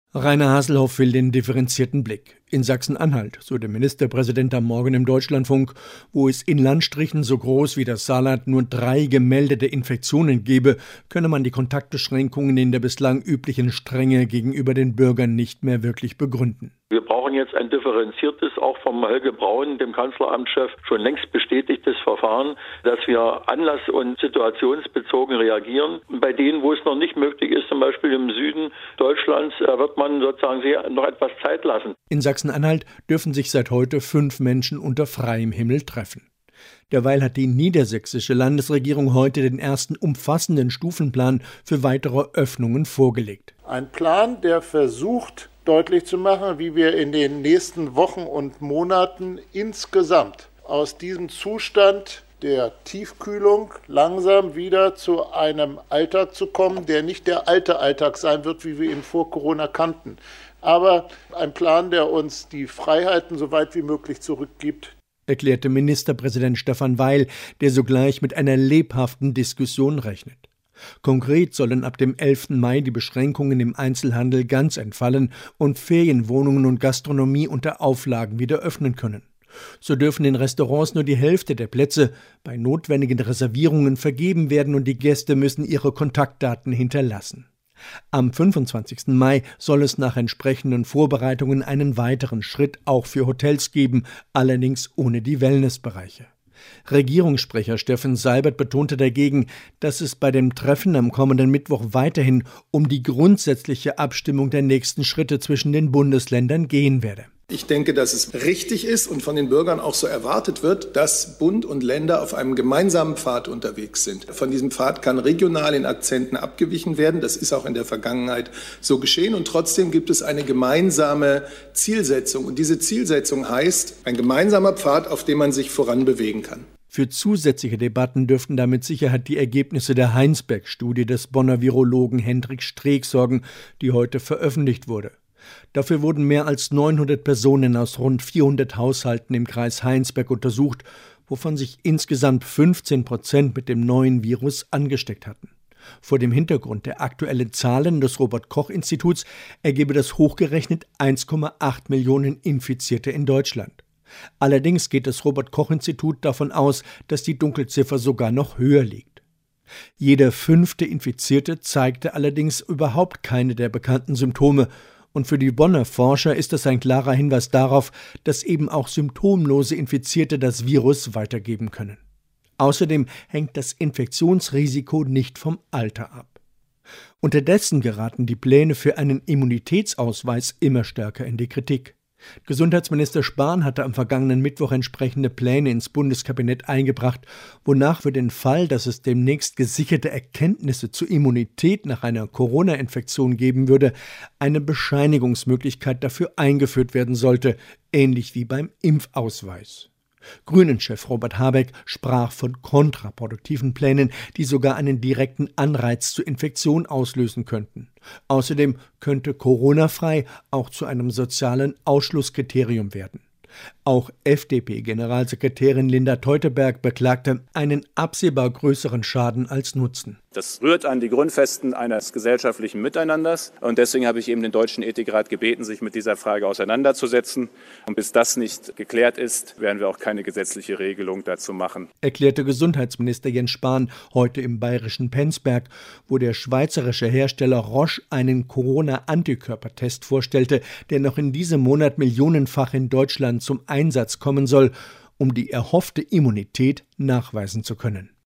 Rainer Haselhoff will den differenzierten Blick. In Sachsen-Anhalt, so der Ministerpräsident am Morgen im Deutschlandfunk, wo es in Landstrichen so groß wie das Saarland nur 3 gemeldete Infektionen gebe, könne man die Kontaktbeschränkungen in der bislang üblichen Strenge gegenüber den Bürgern nicht mehr wirklich begründen. Wir brauchen jetzt ein differenziertes, auch vom Helge Braun, dem Kanzleramtschef, schon längst bestätigtes Verfahren, dass wir anlass- und situationsbezogen reagieren. Bei denen, wo es noch nicht möglich ist, zum Beispiel im Süden Deutschlands, wird man sozusagen sich noch etwas Zeit lassen. In Sachsen-Anhalt dürfen sich seit heute 5 Menschen unter freiem Himmel treffen. Derweil hat die niedersächsische Landesregierung heute den ersten umfassenden Stufenplan für weitere Öffnungen vorgelegt. Ein Plan, der versucht, deutlich zu machen, wie wir in den nächsten Wochen und Monaten insgesamt aus diesem Zustand der Tiefkühlung langsam wieder zu einem Alltag zu kommen, der nicht der alte Alltag sein wird, wie wir ihn vor Corona kannten. Aber ein Plan, der uns die Freiheiten so weit wie möglich zurückgibt, erklärte Ministerpräsident Stefan Weil, der sogleich mit einer lebhaften Diskussion rechnet. Konkret sollen ab dem 11. Mai die Beschränkungen im Einzelhandel ganz entfallen und Ferienwohnungen und Gastronomie unter Auflagen wieder öffnen können. So dürfen in Restaurants nur die Hälfte der Plätze bei notwendigen Reservierungen vergeben werden und die Gäste müssen ihre Kontaktdaten hinterlassen. Am 25. Mai soll es nach entsprechenden Vorbereitungen einen weiteren Schritt auch für Hotels geben, allerdings ohne die Wellnessbereiche. Regierungssprecher Steffen Seibert betonte dagegen, dass es bei dem Treffen am kommenden Mittwoch weiterhin um die grundsätzliche Abstimmung der nächsten Schritte zwischen den Bundesländern gehen werde. Ich denke, dass es richtig ist und von den Bürgern auch so erwartet wird, dass Bund und Länder auf einem gemeinsamen Pfad unterwegs sind. Von diesem Pfad kann regional in Akzenten abgewichen werden. Das ist auch in der Vergangenheit so geschehen. Und trotzdem gibt es eine gemeinsame Zielsetzung. Und diese Zielsetzung heißt, ein gemeinsamer Pfad, auf dem man sich voranbewegen kann. Für zusätzliche Debatten dürften da mit Sicherheit die Ergebnisse der Heinsberg-Studie des Bonner Virologen Hendrik Streeck sorgen, die heute veröffentlicht wurde. Dafür wurden mehr als 900 Personen aus rund 400 Haushalten im Kreis Heinsberg untersucht, wovon sich insgesamt 15% mit dem neuen Virus angesteckt hatten. Vor dem Hintergrund der aktuellen Zahlen des Robert-Koch-Instituts ergebe das hochgerechnet 1,8 Millionen Infizierte in Deutschland. Allerdings geht das Robert-Koch-Institut davon aus, dass die Dunkelziffer sogar noch höher liegt. Jeder 5. Infizierte zeigte allerdings überhaupt keine der bekannten Symptome. Und für die Bonner Forscher ist das ein klarer Hinweis darauf, dass eben auch symptomlose Infizierte das Virus weitergeben können. Außerdem hängt das Infektionsrisiko nicht vom Alter ab. Unterdessen geraten die Pläne für einen Immunitätsausweis immer stärker in die Kritik. Gesundheitsminister Spahn hatte am vergangenen Mittwoch entsprechende Pläne ins Bundeskabinett eingebracht, wonach für den Fall, dass es demnächst gesicherte Erkenntnisse zur Immunität nach einer Corona-Infektion geben würde, eine Bescheinigungsmöglichkeit dafür eingeführt werden sollte, ähnlich wie beim Impfausweis. Grünen-Chef Robert Habeck sprach von kontraproduktiven Plänen, die sogar einen direkten Anreiz zur Infektion auslösen könnten. Außerdem könnte Corona-frei auch zu einem sozialen Ausschlusskriterium werden. Auch FDP-Generalsekretärin Linda Teuteberg beklagte einen absehbar größeren Schaden als Nutzen. Das rührt an die Grundfesten eines gesellschaftlichen Miteinanders. Und deswegen habe ich eben den Deutschen Ethikrat gebeten, sich mit dieser Frage auseinanderzusetzen. Und bis das nicht geklärt ist, werden wir auch keine gesetzliche Regelung dazu machen, erklärte Gesundheitsminister Jens Spahn heute im bayerischen Penzberg, wo der schweizerische Hersteller Roche einen Corona-Antikörpertest vorstellte, der noch in diesem Monat millionenfach in Deutschland zum Einsatz kommen soll, um die erhoffte Immunität nachweisen zu können.